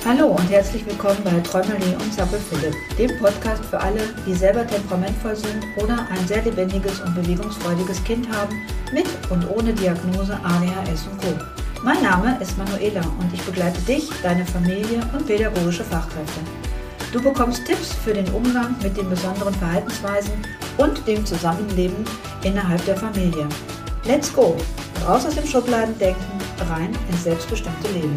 Hallo und herzlich willkommen bei Träumerlee und Zappel Philipp, dem Podcast für alle, die selber temperamentvoll sind oder ein sehr lebendiges und bewegungsfreudiges Kind haben, mit und ohne Diagnose ADHS und Co. Mein Name ist Manuela und ich begleite dich, deine Familie und pädagogische Fachkräfte. Du bekommst Tipps für den Umgang mit den besonderen Verhaltensweisen und dem Zusammenleben innerhalb der Familie. Let's go! Raus aus dem Schubladendenken, rein ins selbstbestimmte Leben.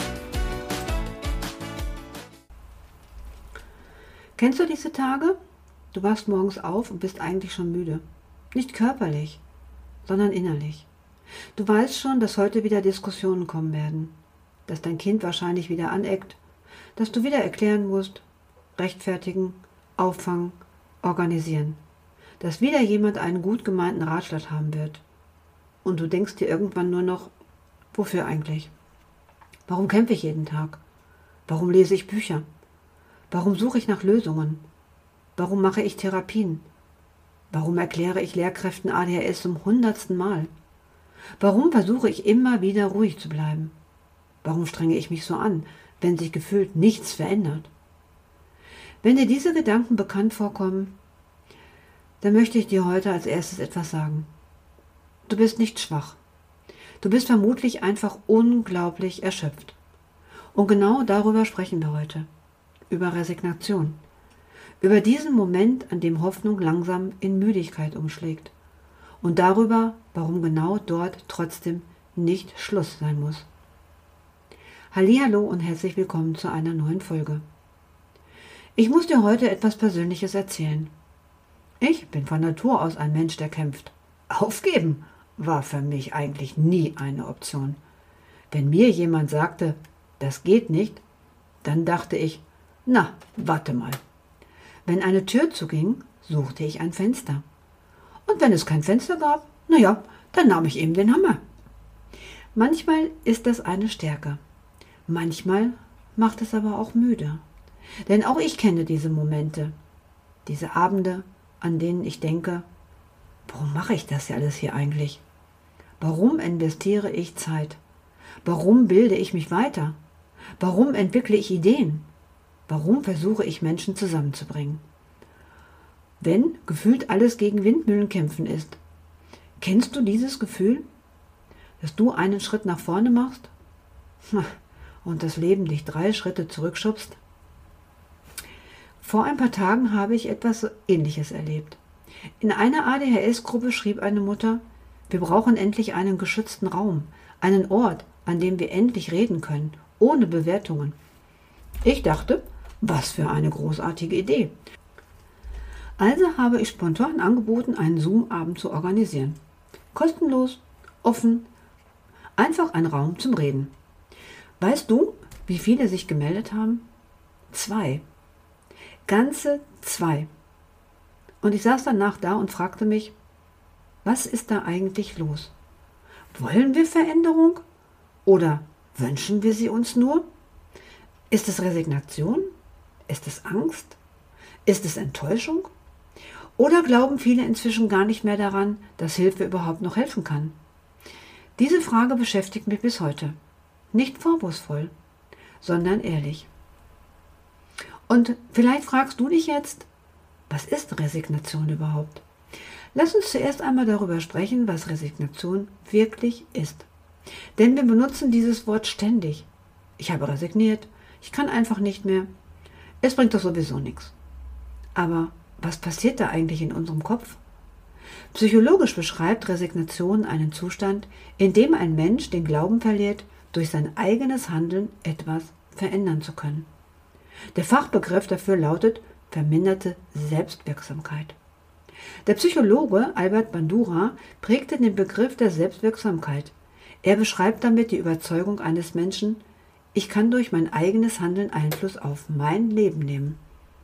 Kennst du diese Tage? Du wachst morgens auf und bist eigentlich schon müde. Nicht körperlich, sondern innerlich. Du weißt schon, dass heute wieder Diskussionen kommen werden, dass dein Kind wahrscheinlich wieder aneckt, dass du wieder erklären musst, rechtfertigen, auffangen, organisieren, dass wieder jemand einen gut gemeinten Ratschlag haben wird. Und du denkst dir irgendwann nur noch, wofür eigentlich? Warum kämpfe ich jeden Tag? Warum lese ich Bücher? Warum suche ich nach Lösungen? Warum mache ich Therapien? Warum erkläre ich Lehrkräften ADHS zum 100. Mal? Warum versuche ich immer wieder ruhig zu bleiben? Warum strenge ich mich so an, wenn sich gefühlt nichts verändert? Wenn dir diese Gedanken bekannt vorkommen, dann möchte ich dir heute als erstes etwas sagen. Du bist nicht schwach. Du bist vermutlich einfach unglaublich erschöpft. Und genau darüber sprechen wir heute. Über Resignation. Über diesen Moment, an dem Hoffnung langsam in Müdigkeit umschlägt. Und darüber, warum genau dort trotzdem nicht Schluss sein muss. Hallihallo und herzlich willkommen zu einer neuen Folge. Ich muss dir heute etwas Persönliches erzählen. Ich bin von Natur aus ein Mensch, der kämpft. Aufgeben war für mich eigentlich nie eine Option. Wenn mir jemand sagte, das geht nicht, dann dachte ich, na, warte mal. Wenn eine Tür zuging, suchte ich ein Fenster. Und wenn es kein Fenster gab, naja, dann nahm ich eben den Hammer. Manchmal ist das eine Stärke. Manchmal macht es aber auch müde. Denn auch ich kenne diese Momente, diese Abende, an denen ich denke, warum mache ich das ja alles hier eigentlich? Warum investiere ich Zeit? Warum bilde ich mich weiter? Warum entwickle ich Ideen? Warum versuche ich Menschen zusammenzubringen? Wenn gefühlt alles gegen Windmühlen kämpfen ist. Kennst du dieses Gefühl, dass du einen Schritt nach vorne machst und das Leben dich 3 Schritte zurückschubst? Vor ein paar Tagen habe ich etwas Ähnliches erlebt. In einer ADHS-Gruppe schrieb eine Mutter, wir brauchen endlich einen geschützten Raum, einen Ort, an dem wir endlich reden können, ohne Bewertungen. Ich dachte, was für eine großartige Idee. Also habe ich spontan angeboten, einen Zoom-Abend zu organisieren. Kostenlos, offen, einfach ein Raum zum Reden. Weißt du, wie viele sich gemeldet haben? 2. Ganze 2. Und ich saß danach da und fragte mich, was ist da eigentlich los? Wollen wir Veränderung? Oder wünschen wir sie uns nur? Ist es Resignation? Ist es Angst? Ist es Enttäuschung? Oder glauben viele inzwischen gar nicht mehr daran, dass Hilfe überhaupt noch helfen kann? Diese Frage beschäftigt mich bis heute. Nicht vorwurfsvoll, sondern ehrlich. Und vielleicht fragst du dich jetzt, was ist Resignation überhaupt? Lass uns zuerst einmal darüber sprechen, was Resignation wirklich ist. Denn wir benutzen dieses Wort ständig. Ich habe resigniert, ich kann einfach nicht mehr. Es bringt doch sowieso nichts. Aber was passiert da eigentlich in unserem Kopf? Psychologisch beschreibt Resignation einen Zustand, in dem ein Mensch den Glauben verliert, durch sein eigenes Handeln etwas verändern zu können. Der Fachbegriff dafür lautet verminderte Selbstwirksamkeit. Der Psychologe Albert Bandura prägte den Begriff der Selbstwirksamkeit. Er beschreibt damit die Überzeugung eines Menschen, ich kann durch mein eigenes Handeln Einfluss auf mein Leben nehmen.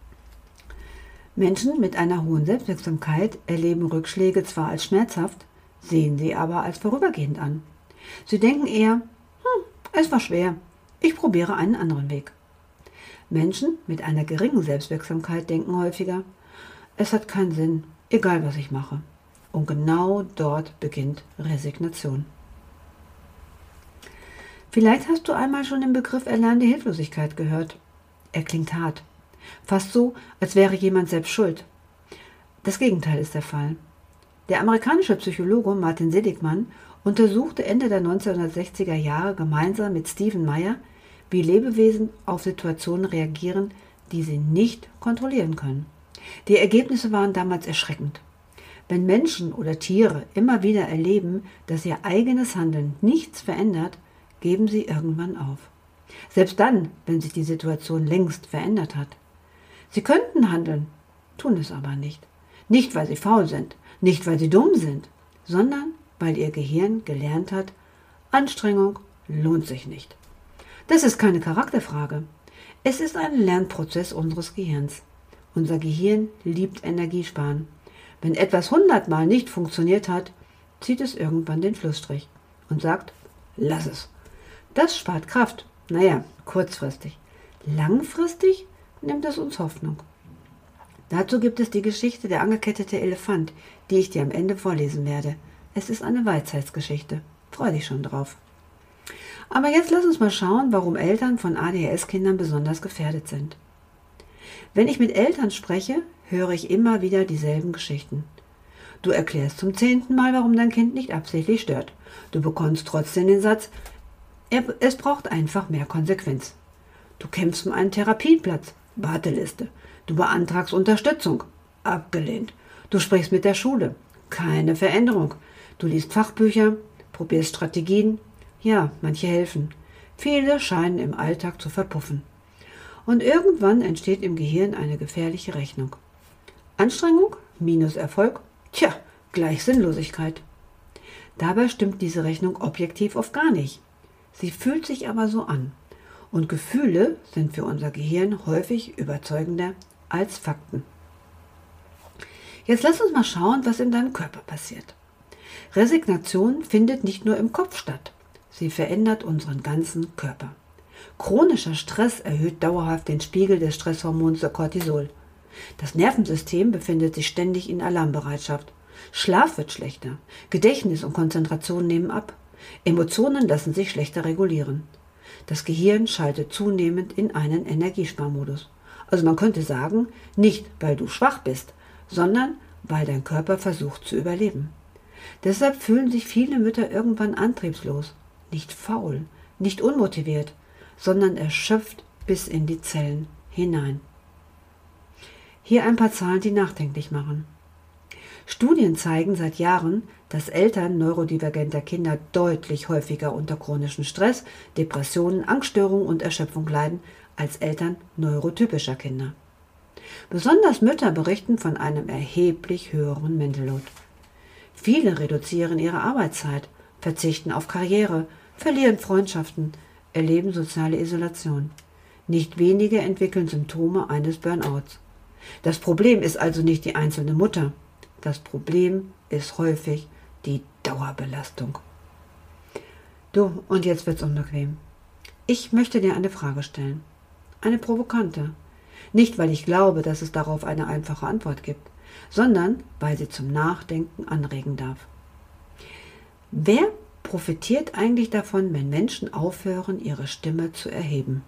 Menschen mit einer hohen Selbstwirksamkeit erleben Rückschläge zwar als schmerzhaft, sehen sie aber als vorübergehend an. Sie denken eher, es war schwer, ich probiere einen anderen Weg. Menschen mit einer geringen Selbstwirksamkeit denken häufiger, es hat keinen Sinn, egal was ich mache. Und genau dort beginnt Resignation. Vielleicht hast du einmal schon den Begriff erlernte Hilflosigkeit gehört. Er klingt hart. Fast so, als wäre jemand selbst schuld. Das Gegenteil ist der Fall. Der amerikanische Psychologe Martin Seligman untersuchte Ende der 1960er Jahre gemeinsam mit Stephen Meyer, wie Lebewesen auf Situationen reagieren, die sie nicht kontrollieren können. Die Ergebnisse waren damals erschreckend. Wenn Menschen oder Tiere immer wieder erleben, dass ihr eigenes Handeln nichts verändert, geben sie irgendwann auf. Selbst dann, wenn sich die Situation längst verändert hat. Sie könnten handeln, tun es aber nicht. Nicht, weil sie faul sind, nicht, weil sie dumm sind, sondern weil ihr Gehirn gelernt hat, Anstrengung lohnt sich nicht. Das ist keine Charakterfrage. Es ist ein Lernprozess unseres Gehirns. Unser Gehirn liebt Energiesparen. Wenn etwas 100-mal nicht funktioniert hat, zieht es irgendwann den Schlussstrich und sagt, lass es. Das spart Kraft. Naja, kurzfristig. Langfristig nimmt es uns Hoffnung. Dazu gibt es die Geschichte Der angekettete Elefant, die ich dir am Ende vorlesen werde. Es ist eine Weisheitsgeschichte. Freu dich schon drauf. Aber jetzt lass uns mal schauen, warum Eltern von ADHS-Kindern besonders gefährdet sind. Wenn ich mit Eltern spreche, höre ich immer wieder dieselben Geschichten. Du erklärst zum 10. Mal, warum dein Kind nicht absichtlich stört. Du bekommst trotzdem den Satz, es braucht einfach mehr Konsequenz. Du kämpfst um einen Therapieplatz, Warteliste. Du beantragst Unterstützung, abgelehnt. Du sprichst mit der Schule, keine Veränderung. Du liest Fachbücher, probierst Strategien. Ja, manche helfen. Viele scheinen im Alltag zu verpuffen. Und irgendwann entsteht im Gehirn eine gefährliche Rechnung. Anstrengung minus Erfolg, gleich Sinnlosigkeit. Dabei stimmt diese Rechnung objektiv oft gar nicht. Sie fühlt sich aber so an. Und Gefühle sind für unser Gehirn häufig überzeugender als Fakten. Jetzt lass uns mal schauen, was in deinem Körper passiert. Resignation findet nicht nur im Kopf statt. Sie verändert unseren ganzen Körper. Chronischer Stress erhöht dauerhaft den Spiegel des Stresshormons Cortisol. Das Nervensystem befindet sich ständig in Alarmbereitschaft. Schlaf wird schlechter. Gedächtnis und Konzentration nehmen ab. Emotionen lassen sich schlechter regulieren. Das Gehirn schaltet zunehmend in einen Energiesparmodus. Also man könnte sagen, nicht weil du schwach bist, sondern weil dein Körper versucht zu überleben. Deshalb fühlen sich viele Mütter irgendwann antriebslos, nicht faul, nicht unmotiviert, sondern erschöpft bis in die Zellen hinein. Hier ein paar Zahlen, die nachdenklich machen. Studien zeigen seit Jahren, dass Eltern neurodivergenter Kinder deutlich häufiger unter chronischem Stress, Depressionen, Angststörungen und Erschöpfung leiden als Eltern neurotypischer Kinder. Besonders Mütter berichten von einem erheblich höheren Mental Load. Viele reduzieren ihre Arbeitszeit, verzichten auf Karriere, verlieren Freundschaften, erleben soziale Isolation. Nicht wenige entwickeln Symptome eines Burnouts. Das Problem ist also nicht die einzelne Mutter. Das Problem ist häufig die Dauerbelastung. Du, und jetzt wird's unbequem. Ich möchte dir eine Frage stellen. Eine provokante. Nicht, weil ich glaube, dass es darauf eine einfache Antwort gibt, sondern weil sie zum Nachdenken anregen darf. Wer profitiert eigentlich davon, wenn Menschen aufhören, ihre Stimme zu erheben?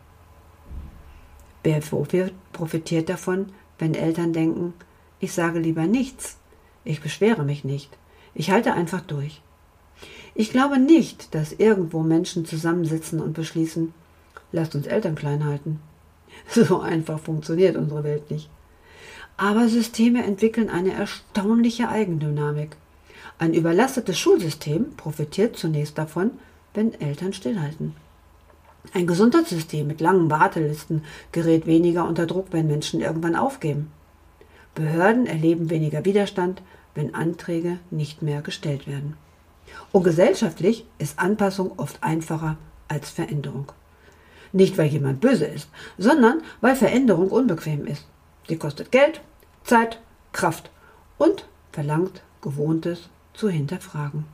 Wer profitiert davon, wenn Eltern denken, ich sage lieber nichts, ich beschwere mich nicht, ich halte einfach durch? Ich glaube nicht, dass irgendwo Menschen zusammensitzen und beschließen, lasst uns Eltern klein halten. So einfach funktioniert unsere Welt nicht. Aber Systeme entwickeln eine erstaunliche Eigendynamik. Ein überlastetes Schulsystem profitiert zunächst davon, wenn Eltern stillhalten. Ein Gesundheitssystem mit langen Wartelisten gerät weniger unter Druck, wenn Menschen irgendwann aufgeben. Behörden erleben weniger Widerstand, wenn Anträge nicht mehr gestellt werden. Und gesellschaftlich ist Anpassung oft einfacher als Veränderung. Nicht, weil jemand böse ist, sondern weil Veränderung unbequem ist. Sie kostet Geld, Zeit, Kraft und verlangt Gewohntes zu hinterfragen.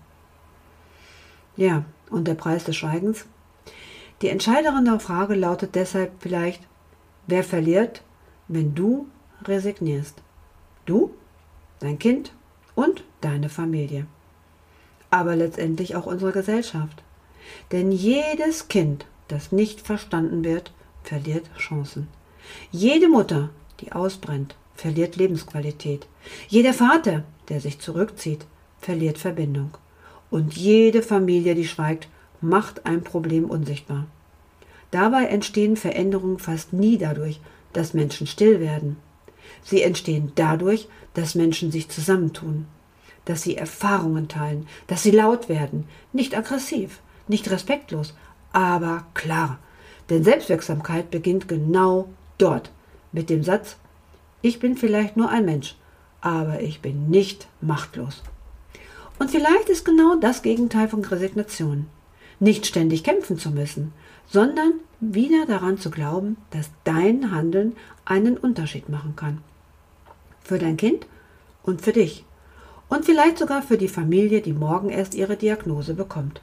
Ja, und der Preis des Schweigens? Die entscheidende Frage lautet deshalb vielleicht, wer verliert, wenn du resignierst? Du, dein Kind und deine Familie. Aber letztendlich auch unsere Gesellschaft. Denn jedes Kind, das nicht verstanden wird, verliert Chancen. Jede Mutter, die ausbrennt, verliert Lebensqualität. Jeder Vater, der sich zurückzieht, verliert Verbindung. Und jede Familie, die schweigt, macht ein Problem unsichtbar. Dabei entstehen Veränderungen fast nie dadurch, dass Menschen still werden. Sie entstehen dadurch, dass Menschen sich zusammentun, dass sie Erfahrungen teilen, dass sie laut werden, nicht aggressiv, nicht respektlos, aber klar. Denn Selbstwirksamkeit beginnt genau dort mit dem Satz: Ich bin vielleicht nur ein Mensch, aber ich bin nicht machtlos. Und vielleicht ist genau das Gegenteil von Resignation. Nicht ständig kämpfen zu müssen, sondern wieder daran zu glauben, dass dein Handeln einen Unterschied machen kann. Für dein Kind und für dich. Und vielleicht sogar für die Familie, die morgen erst ihre Diagnose bekommt.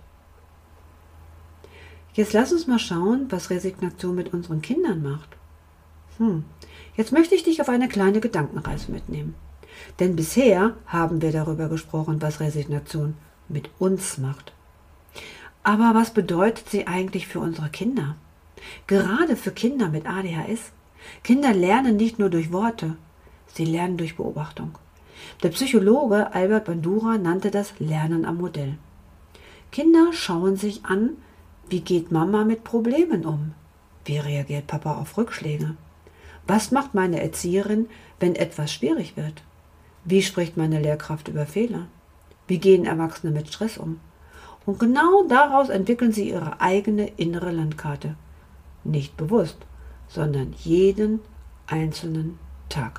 Jetzt lass uns mal schauen, was Resignation mit unseren Kindern macht. Jetzt möchte ich dich auf eine kleine Gedankenreise mitnehmen. Denn bisher haben wir darüber gesprochen, was Resignation mit uns macht. Aber was bedeutet sie eigentlich für unsere Kinder? Gerade für Kinder mit ADHS. Kinder lernen nicht nur durch Worte, sie lernen durch Beobachtung. Der Psychologe Albert Bandura nannte das Lernen am Modell. Kinder schauen sich an, wie geht Mama mit Problemen um? Wie reagiert Papa auf Rückschläge? Was macht meine Erzieherin, wenn etwas schwierig wird? Wie spricht meine Lehrkraft über Fehler? Wie gehen Erwachsene mit Stress um? Und genau daraus entwickeln sie ihre eigene innere Landkarte. Nicht bewusst, sondern jeden einzelnen Tag.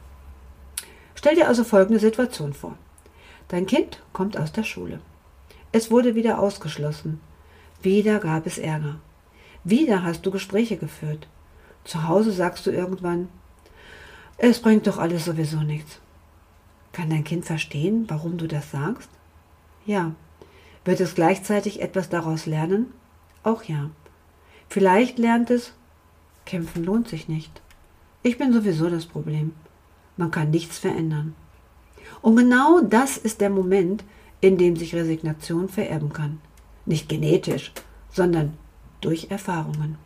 Stell dir also folgende Situation vor. Dein Kind kommt aus der Schule. Es wurde wieder ausgeschlossen. Wieder gab es Ärger. Wieder hast du Gespräche geführt. Zu Hause sagst du irgendwann: Es bringt doch alles sowieso nichts. Kann dein Kind verstehen, warum du das sagst? Ja. Wird es gleichzeitig etwas daraus lernen? Auch ja. Vielleicht lernt es: Kämpfen lohnt sich nicht. Ich bin sowieso das Problem. Man kann nichts verändern. Und genau das ist der Moment, in dem sich Resignation vererben kann. Nicht genetisch, sondern durch Erfahrungen.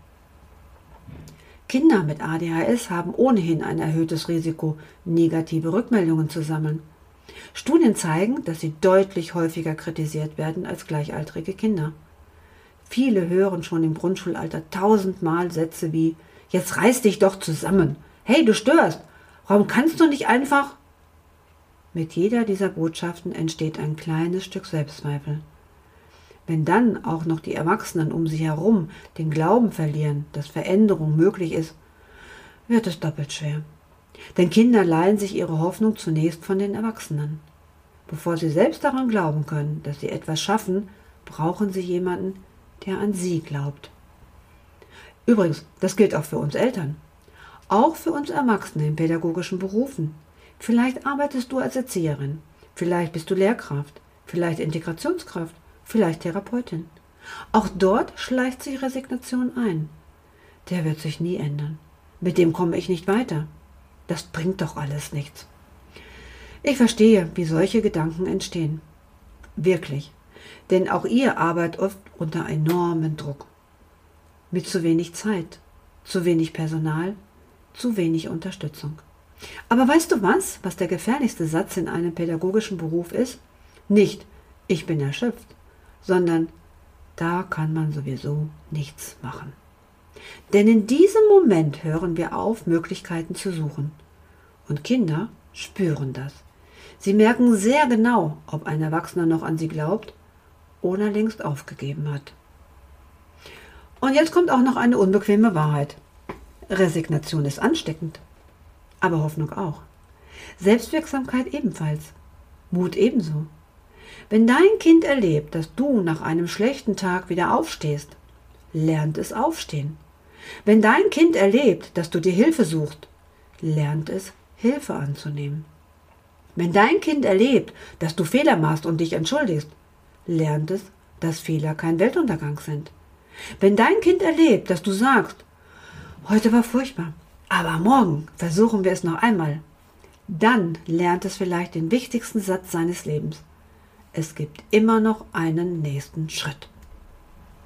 Kinder mit ADHS haben ohnehin ein erhöhtes Risiko, negative Rückmeldungen zu sammeln. Studien zeigen, dass sie deutlich häufiger kritisiert werden als gleichaltrige Kinder. Viele hören schon im Grundschulalter 1000-mal Sätze wie: Jetzt reiß dich doch zusammen. Hey, du störst. Warum kannst du nicht einfach? Mit jeder dieser Botschaften entsteht ein kleines Stück Selbstzweifel. Wenn dann auch noch die Erwachsenen um sie herum den Glauben verlieren, dass Veränderung möglich ist, wird es doppelt schwer. Denn Kinder leihen sich ihre Hoffnung zunächst von den Erwachsenen. Bevor sie selbst daran glauben können, dass sie etwas schaffen, brauchen sie jemanden, der an sie glaubt. Übrigens, das gilt auch für uns Eltern. Auch für uns Erwachsene in pädagogischen Berufen. Vielleicht arbeitest du als Erzieherin, vielleicht bist du Lehrkraft, vielleicht Integrationskraft, vielleicht Therapeutin. Auch dort schleicht sich Resignation ein. Der wird sich nie ändern. Mit dem komme ich nicht weiter. Das bringt doch alles nichts. Ich verstehe, wie solche Gedanken entstehen. Wirklich. Denn auch ihr arbeitet oft unter enormem Druck. Mit zu wenig Zeit, zu wenig Personal, zu wenig Unterstützung. Aber weißt du was der gefährlichste Satz in einem pädagogischen Beruf ist? Nicht: Ich bin erschöpft, sondern: Da kann man sowieso nichts machen. Denn in diesem Moment hören wir auf, Möglichkeiten zu suchen. Und Kinder spüren das. Sie merken sehr genau, ob ein Erwachsener noch an sie glaubt oder längst aufgegeben hat. Und jetzt kommt auch noch eine unbequeme Wahrheit. Resignation ist ansteckend, aber Hoffnung auch. Selbstwirksamkeit ebenfalls. Mut ebenso. Wenn dein Kind erlebt, dass du nach einem schlechten Tag wieder aufstehst, lernt es aufstehen. Wenn dein Kind erlebt, dass du dir Hilfe suchst, lernt es, Hilfe anzunehmen. Wenn dein Kind erlebt, dass du Fehler machst und dich entschuldigst, lernt es, dass Fehler kein Weltuntergang sind. Wenn dein Kind erlebt, dass du sagst: Heute war furchtbar, aber morgen versuchen wir es noch einmal, dann lernt es vielleicht den wichtigsten Satz seines Lebens: Es gibt immer noch einen nächsten Schritt.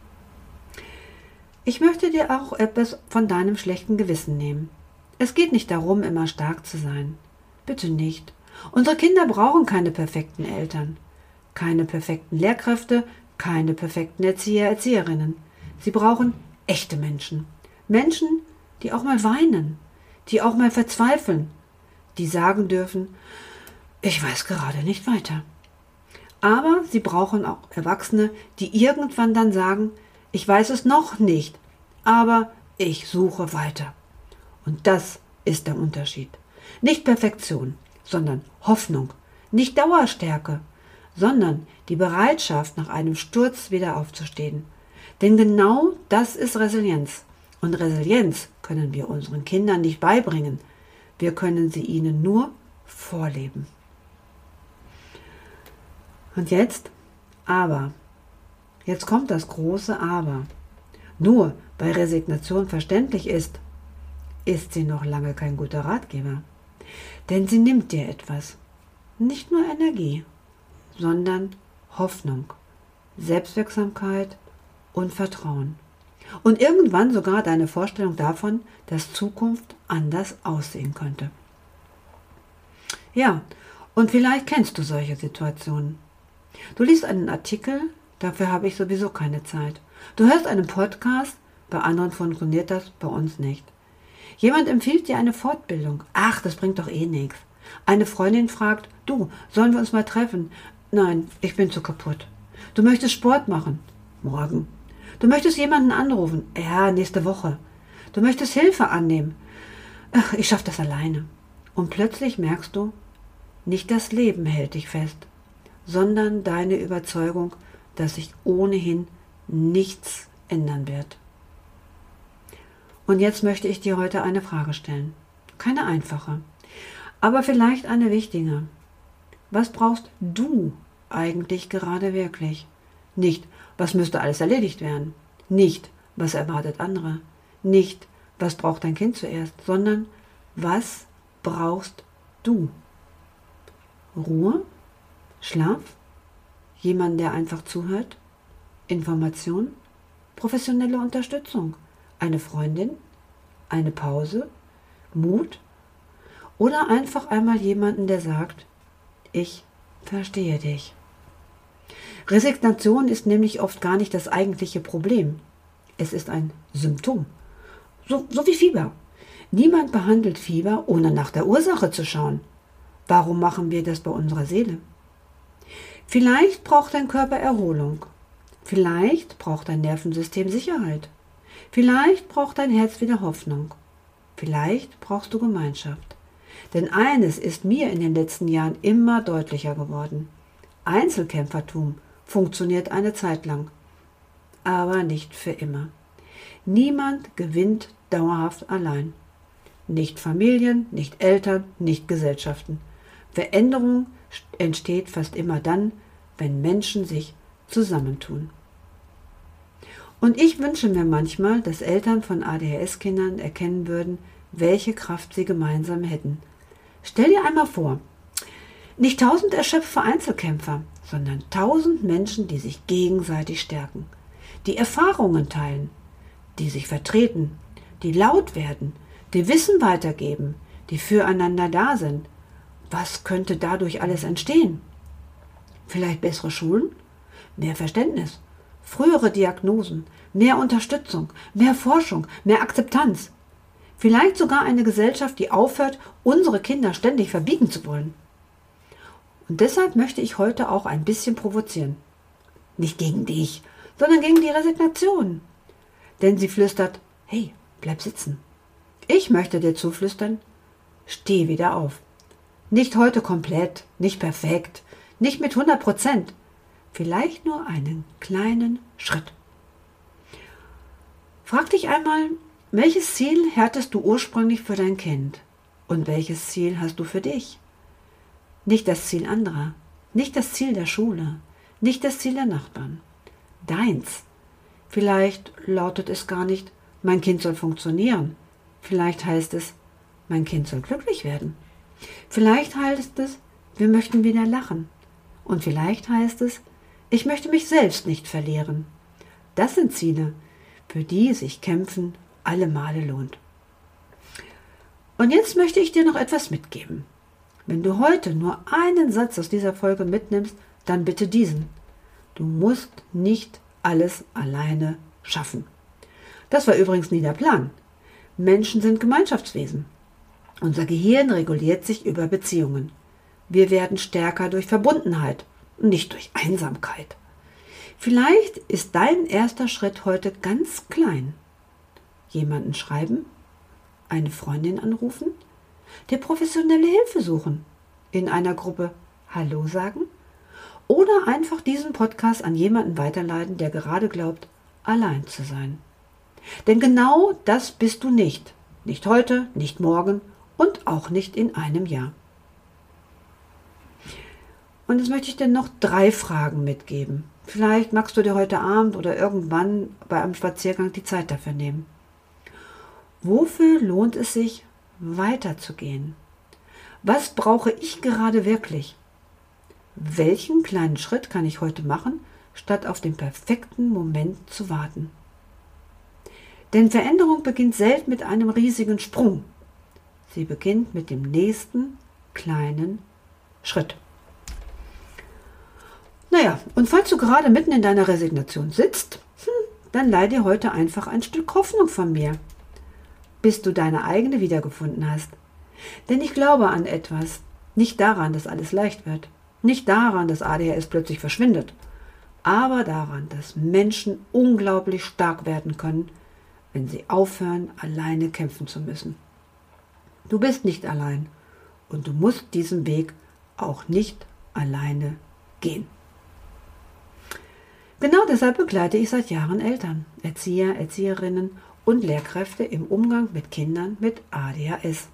Ich möchte dir auch etwas von deinem schlechten Gewissen nehmen. Es geht nicht darum, immer stark zu sein. Bitte nicht. Unsere Kinder brauchen keine perfekten Eltern, keine perfekten Lehrkräfte, keine perfekten Erzieher, Erzieherinnen. Sie brauchen echte Menschen. Menschen, die auch mal weinen, die auch mal verzweifeln, die sagen dürfen, ich weiß gerade nicht weiter. Aber sie brauchen auch Erwachsene, die irgendwann dann sagen, ich weiß es noch nicht, aber ich suche weiter. Und das ist der Unterschied. Nicht Perfektion, sondern Hoffnung. Nicht Dauerstärke, sondern die Bereitschaft, nach einem Sturz wieder aufzustehen. Denn genau das ist Resilienz. Und Resilienz können wir unseren Kindern nicht beibringen. Wir können sie ihnen nur vorleben. Und jetzt? Aber. Jetzt kommt das große Aber. Nur weil Resignation verständlich ist sie noch lange kein guter Ratgeber. Denn sie nimmt dir etwas. Nicht nur Energie, sondern Hoffnung, Selbstwirksamkeit und Vertrauen. Und irgendwann sogar deine Vorstellung davon, dass Zukunft anders aussehen könnte. Ja, und vielleicht kennst du solche Situationen. Du liest einen Artikel, dafür habe ich sowieso keine Zeit. Du hörst einen Podcast, bei anderen funktioniert das, bei uns nicht. Jemand empfiehlt dir eine Fortbildung. Ach, das bringt doch eh nichts. Eine Freundin fragt, du, sollen wir uns mal treffen? Nein, ich bin zu kaputt. Du möchtest Sport machen? Morgen. Du möchtest jemanden anrufen? Ja, nächste Woche. Du möchtest Hilfe annehmen? Ach, ich schaffe das alleine. Und plötzlich merkst du, nicht das Leben hält dich fest, sondern deine Überzeugung, dass sich ohnehin nichts ändern wird. Und jetzt möchte ich dir heute eine Frage stellen. Keine einfache, aber vielleicht eine wichtige. Was brauchst du eigentlich gerade wirklich? Nicht, was müsste alles erledigt werden? Nicht, was erwartet andere? Nicht, was braucht dein Kind zuerst? Sondern, was brauchst du? Ruhe? Schlaf? Jemand, der einfach zuhört? Information? Professionelle Unterstützung? Eine Freundin? Eine Pause? Mut? Oder einfach einmal jemanden, der sagt, ich verstehe dich. Resignation ist nämlich oft gar nicht das eigentliche Problem. Es ist ein Symptom. So wie Fieber. Niemand behandelt Fieber, ohne nach der Ursache zu schauen. Warum machen wir das bei unserer Seele? Vielleicht braucht dein Körper Erholung. Vielleicht braucht dein Nervensystem Sicherheit. Vielleicht braucht dein Herz wieder Hoffnung. Vielleicht brauchst du Gemeinschaft. Denn eines ist mir in den letzten Jahren immer deutlicher geworden. Einzelkämpfertum funktioniert eine Zeit lang, aber nicht für immer. Niemand gewinnt dauerhaft allein. Nicht Familien, nicht Eltern, nicht Gesellschaften. Veränderung entsteht fast immer dann, wenn Menschen sich zusammentun. Und ich wünsche mir manchmal, dass Eltern von ADHS-Kindern erkennen würden, welche Kraft sie gemeinsam hätten. Stell dir einmal vor, nicht 1000 erschöpfte Einzelkämpfer, sondern 1000 Menschen, die sich gegenseitig stärken, die Erfahrungen teilen, die sich vertreten, die laut werden, die Wissen weitergeben, die füreinander da sind. Was könnte dadurch alles entstehen? Vielleicht bessere Schulen, mehr Verständnis, frühere Diagnosen, mehr Unterstützung, mehr Forschung, mehr Akzeptanz. Vielleicht sogar eine Gesellschaft, die aufhört, unsere Kinder ständig verbiegen zu wollen. Und deshalb möchte ich heute auch ein bisschen provozieren. Nicht gegen dich, sondern gegen die Resignation. Denn sie flüstert, hey, bleib sitzen. Ich möchte dir zuflüstern, steh wieder auf. Nicht heute komplett, nicht perfekt, nicht mit 100%. Vielleicht nur einen kleinen Schritt. Frag dich einmal, welches Ziel hattest du ursprünglich für dein Kind? Und welches Ziel hast du für dich? Nicht das Ziel anderer, nicht das Ziel der Schule, nicht das Ziel der Nachbarn. Deins. Vielleicht lautet es gar nicht, mein Kind soll funktionieren. Vielleicht heißt es, mein Kind soll glücklich werden. Vielleicht heißt es, wir möchten wieder lachen. Und vielleicht heißt es, ich möchte mich selbst nicht verlieren. Das sind Ziele, für die sich Kämpfen alle Male lohnt. Und jetzt möchte ich dir noch etwas mitgeben. Wenn du heute nur einen Satz aus dieser Folge mitnimmst, dann bitte diesen. Du musst nicht alles alleine schaffen. Das war übrigens nie der Plan. Menschen sind Gemeinschaftswesen. Unser Gehirn reguliert sich über Beziehungen. Wir werden stärker durch Verbundenheit, nicht durch Einsamkeit. Vielleicht ist dein erster Schritt heute ganz klein. Jemanden schreiben, eine Freundin anrufen, dir professionelle Hilfe suchen, in einer Gruppe Hallo sagen oder einfach diesen Podcast an jemanden weiterleiten, der gerade glaubt, allein zu sein. Denn genau das bist du nicht. Nicht heute, nicht morgen und auch nicht in einem Jahr. Und jetzt möchte ich dir noch 3 Fragen mitgeben. Vielleicht magst du dir heute Abend oder irgendwann bei einem Spaziergang die Zeit dafür nehmen. Wofür lohnt es sich, weiterzugehen? Was brauche ich gerade wirklich? Welchen kleinen Schritt kann ich heute machen, statt auf den perfekten Moment zu warten? Denn Veränderung beginnt selten mit einem riesigen Sprung. Sie beginnt mit dem nächsten kleinen Schritt. Naja, und falls du gerade mitten in deiner Resignation sitzt, dann leih dir heute einfach ein Stück Hoffnung von mir, bis du deine eigene wiedergefunden hast. Denn ich glaube an etwas, nicht daran, dass alles leicht wird, nicht daran, dass ADHS plötzlich verschwindet, aber daran, dass Menschen unglaublich stark werden können, wenn sie aufhören, alleine kämpfen zu müssen. Du bist nicht allein und du musst diesen Weg auch nicht alleine gehen. Genau deshalb begleite ich seit Jahren Eltern, Erzieher, Erzieherinnen und Lehrkräfte im Umgang mit Kindern mit ADHS.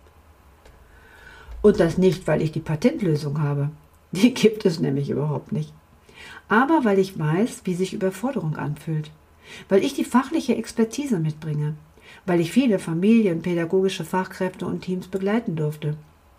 Und das nicht, weil ich die Patentlösung habe. Die gibt es nämlich überhaupt nicht. Aber weil ich weiß, wie sich Überforderung anfühlt. Weil ich die fachliche Expertise mitbringe. Weil ich viele Familien, pädagogische Fachkräfte und Teams begleiten durfte.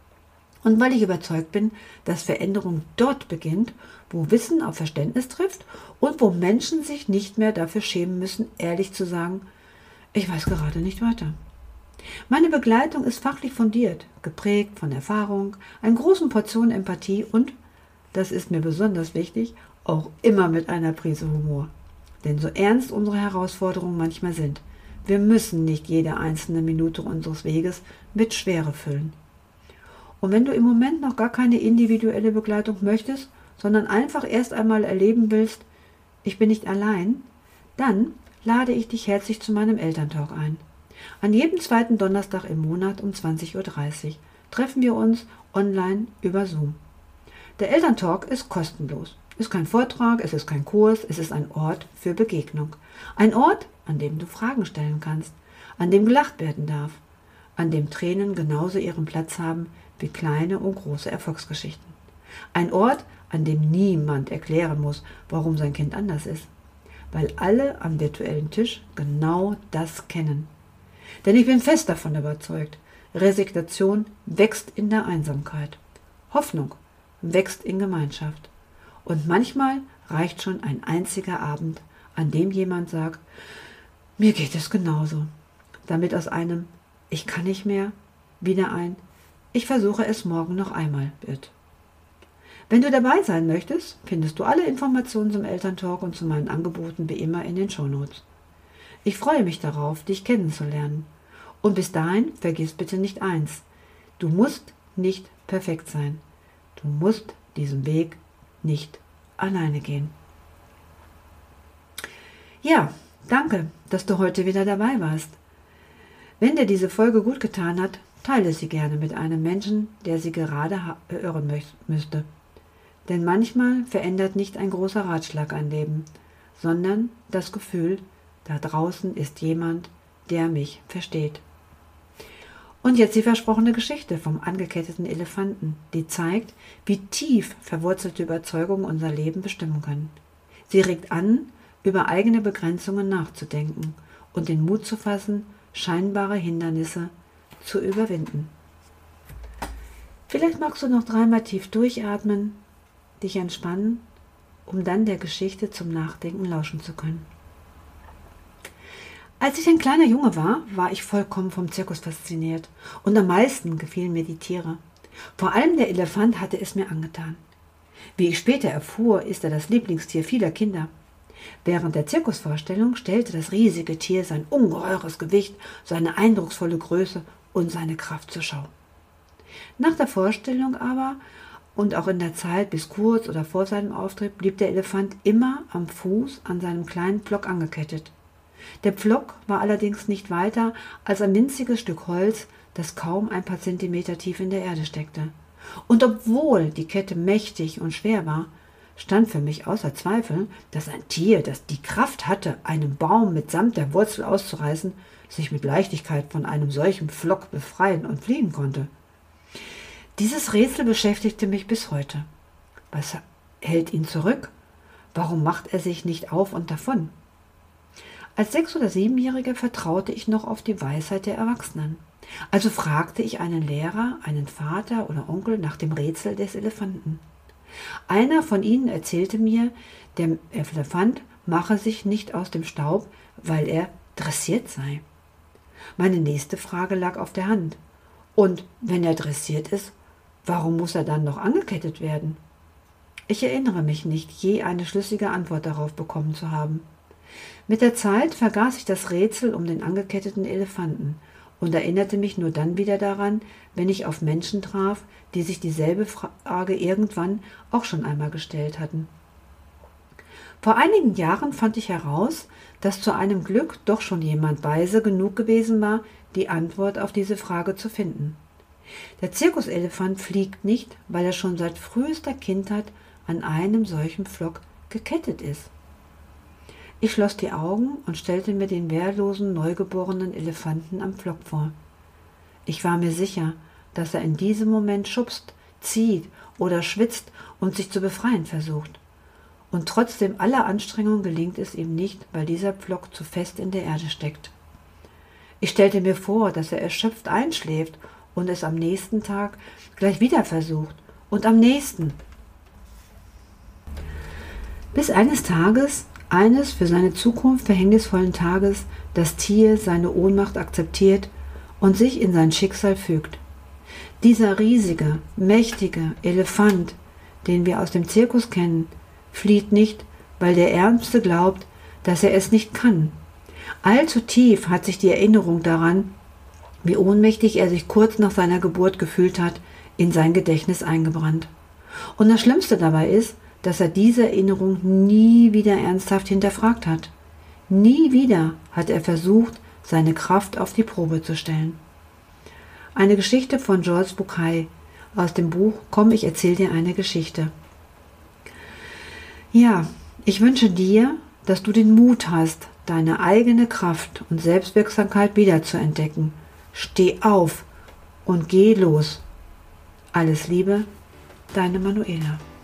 Und weil ich überzeugt bin, dass Veränderung dort beginnt, wo Wissen auf Verständnis trifft und wo Menschen sich nicht mehr dafür schämen müssen, ehrlich zu sagen, ich weiß gerade nicht weiter. Meine Begleitung ist fachlich fundiert, geprägt von Erfahrung, einer großen Portion Empathie und, das ist mir besonders wichtig, auch immer mit einer Prise Humor. Denn so ernst unsere Herausforderungen manchmal sind, wir müssen nicht jede einzelne Minute unseres Weges mit Schwere füllen. Und wenn du im Moment noch gar keine individuelle Begleitung möchtest, sondern einfach erst einmal erleben willst, ich bin nicht allein, dann lade ich dich herzlich zu meinem Elterntalk ein. An jedem 2. Donnerstag im Monat um 20:30 Uhr treffen wir uns online über Zoom. Der Elterntalk ist kostenlos. Es ist kein Vortrag, es ist kein Kurs, es ist ein Ort für Begegnung. Ein Ort, an dem du Fragen stellen kannst, an dem gelacht werden darf, an dem Tränen genauso ihren Platz haben wie kleine und große Erfolgsgeschichten. Ein Ort, an dem niemand erklären muss, warum sein Kind anders ist, weil alle am virtuellen Tisch genau das kennen. Denn ich bin fest davon überzeugt, Resignation wächst in der Einsamkeit. Hoffnung wächst in Gemeinschaft. Und manchmal reicht schon ein einziger Abend, an dem jemand sagt, mir geht es genauso, damit aus einem Ich kann nicht mehr wieder ein Ich versuche es morgen noch einmal wird. Wenn du dabei sein möchtest, findest du alle Informationen zum Elterntalk und zu meinen Angeboten wie immer in den Shownotes. Ich freue mich darauf, dich kennenzulernen. Und bis dahin vergiss bitte nicht eins. Du musst nicht perfekt sein. Du musst diesen Weg nicht alleine gehen. Ja, danke, dass du heute wieder dabei warst. Wenn dir diese Folge gut getan hat, teile sie gerne mit einem Menschen, der sie gerade hören müsste. Denn manchmal verändert nicht ein großer Ratschlag ein Leben, sondern das Gefühl, da draußen ist jemand, der mich versteht. Und jetzt die versprochene Geschichte vom angeketteten Elefanten, die zeigt, wie tief verwurzelte Überzeugungen unser Leben bestimmen können. Sie regt an, über eigene Begrenzungen nachzudenken und den Mut zu fassen, scheinbare Hindernisse zu überwinden. Vielleicht magst du noch 3-mal tief durchatmen, dich entspannen, um dann der Geschichte zum Nachdenken lauschen zu können. Als ich ein kleiner Junge war, war ich vollkommen vom Zirkus fasziniert. Und am meisten gefielen mir die Tiere. Vor allem der Elefant hatte es mir angetan. Wie ich später erfuhr, ist er das Lieblingstier vieler Kinder. Während der Zirkusvorstellung stellte das riesige Tier sein ungeheures Gewicht, seine eindrucksvolle Größe und seine Kraft zur Schau. Nach der Vorstellung aber und auch in der Zeit bis kurz oder vor seinem Auftritt blieb der Elefant immer am Fuß an seinem kleinen Pflock angekettet. Der Pflock war allerdings nicht weiter als ein winziges Stück Holz, das kaum ein paar Zentimeter tief in der Erde steckte. Und obwohl die Kette mächtig und schwer war, stand für mich außer Zweifel, dass ein Tier, das die Kraft hatte, einen Baum mitsamt der Wurzel auszureißen, sich mit Leichtigkeit von einem solchen Pflock befreien und fliehen konnte. Dieses Rätsel beschäftigte mich bis heute. Was hält ihn zurück? Warum macht er sich nicht auf und davon? Als 6- oder 7-Jähriger vertraute ich noch auf die Weisheit der Erwachsenen. Also fragte ich einen Lehrer, einen Vater oder Onkel nach dem Rätsel des Elefanten. Einer von ihnen erzählte mir, der Elefant mache sich nicht aus dem Staub, weil er dressiert sei. Meine nächste Frage lag auf der Hand. Und wenn er dressiert ist, warum muss er dann noch angekettet werden? Ich erinnere mich nicht, je eine schlüssige Antwort darauf bekommen zu haben. Mit der Zeit vergaß ich das Rätsel um den angeketteten Elefanten und erinnerte mich nur dann wieder daran, wenn ich auf Menschen traf, die sich dieselbe Frage irgendwann auch schon einmal gestellt hatten. Vor einigen Jahren fand ich heraus, dass zu einem Glück doch schon jemand weise genug gewesen war, die Antwort auf diese Frage zu finden. Der Zirkuselefant fliegt nicht, weil er schon seit frühester Kindheit an einem solchen Pflock gekettet ist. Ich schloss die Augen und stellte mir den wehrlosen, neugeborenen Elefanten am Pflock vor. Ich war mir sicher, dass er in diesem Moment schubst, zieht oder schwitzt und sich zu befreien versucht. Und trotzdem aller Anstrengung gelingt es ihm nicht, weil dieser Pflock zu fest in der Erde steckt. Ich stellte mir vor, dass er erschöpft einschläft und es am nächsten Tag gleich wieder versucht und am nächsten. Bis eines Tages, eines für seine Zukunft verhängnisvollen Tages, das Tier seine Ohnmacht akzeptiert und sich in sein Schicksal fügt. Dieser riesige, mächtige Elefant, den wir aus dem Zirkus kennen, flieht nicht, weil der Ärmste glaubt, dass er es nicht kann. Allzu tief hat sich die Erinnerung daran, wie ohnmächtig er sich kurz nach seiner Geburt gefühlt hat, in sein Gedächtnis eingebrannt. Und das Schlimmste dabei ist, dass er diese Erinnerung nie wieder ernsthaft hinterfragt hat. Nie wieder hat er versucht, seine Kraft auf die Probe zu stellen. Eine Geschichte von Georges Bucay aus dem Buch Komm, ich erzähl dir eine Geschichte. Ja, ich wünsche dir, dass du den Mut hast, deine eigene Kraft und Selbstwirksamkeit wiederzuentdecken. Steh auf und geh los. Alles Liebe, deine Manuela.